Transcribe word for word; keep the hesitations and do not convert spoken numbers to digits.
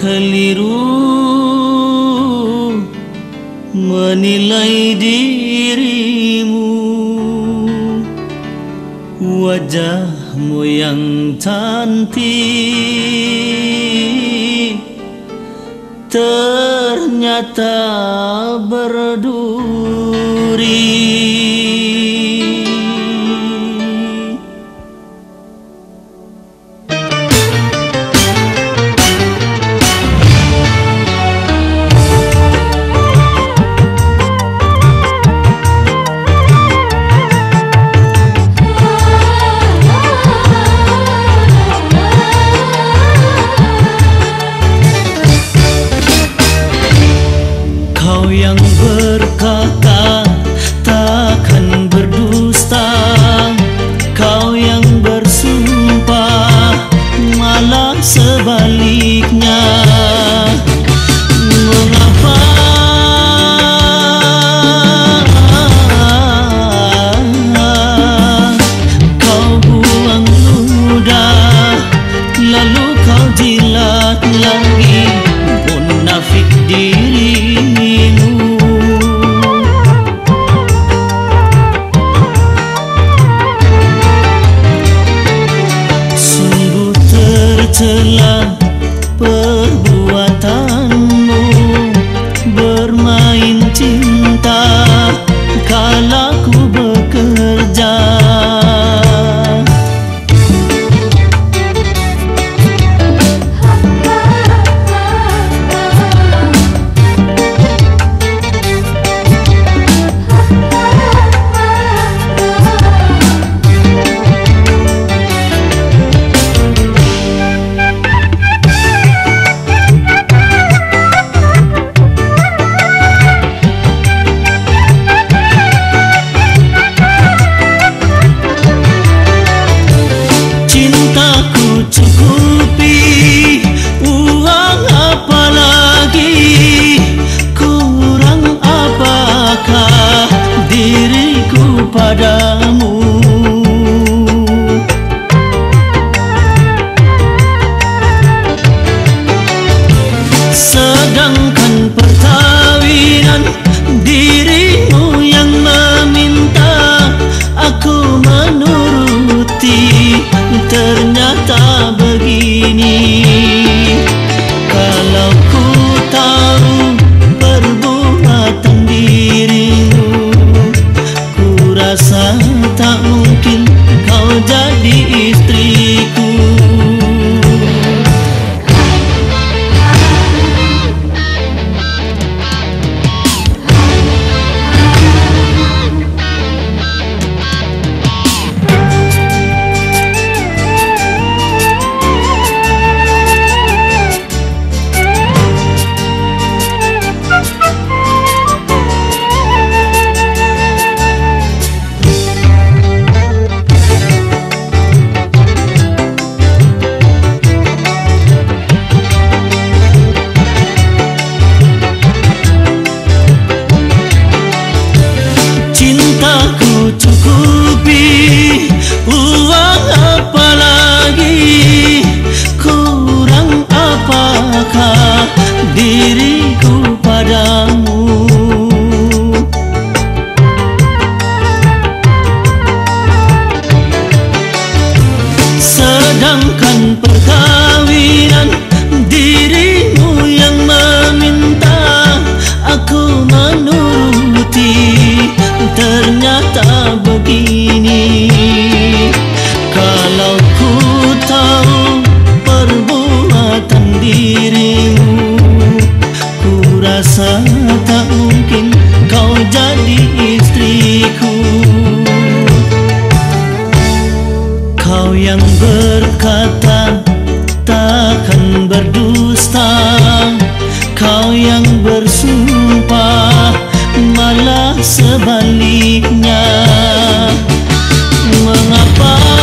keliru menilai dirimu. Wajahmu yang cantik ternyata berduri. Kau yang berkata takkan berdusta, kau yang bersumpah malah sebaliknya. Mengapa kau buang ludah lalu kau jilat lagi munafik dirimu. Sungguh tercela perbuatanmu bermain cinta kala ku bekerja. Cukupi uang apalagi, kurang apakah diriku padamu. Sedangkan perkawinan dirimu yang meminta, aku menuruti. Ternyata begini, kalau ku tahu perbuatan dirimu, ku rasa tak mungkin kau jadi istriku. Cintaku cukupi uang apalagi, kurang apakah diriku padamu. Sedangkan perkawinan dirimu yang meminta, aku menuruti. Ternyata begini, kalau ku tahu perbuatan dirimu, ku rasa tak mungkin kau jadi istriku. Kau yang berkata takkan berdusta, kau yang bersumpah malah sebaliknya. Mengapa